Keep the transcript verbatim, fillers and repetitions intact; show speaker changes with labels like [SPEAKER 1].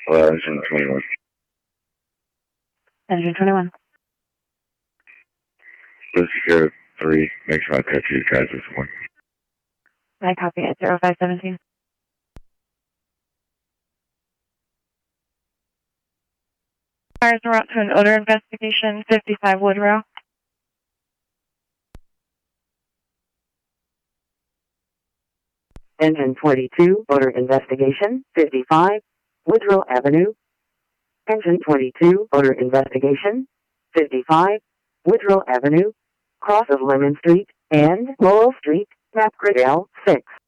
[SPEAKER 1] Uh, engine twenty-one.
[SPEAKER 2] Engine twenty-one.
[SPEAKER 1] Let's go three. Make sure I catch you guys this one.
[SPEAKER 2] I copy it. zero five seventeen. Cars are out to an odor investigation, fifty-five Woodrow.
[SPEAKER 3] Engine twenty-two, odor investigation, fifty-five Woodrow Avenue. Engine twenty-two, odor investigation, fifty-five Woodrow Avenue, cross of Lemon Street and Laurel Street, map grid L six.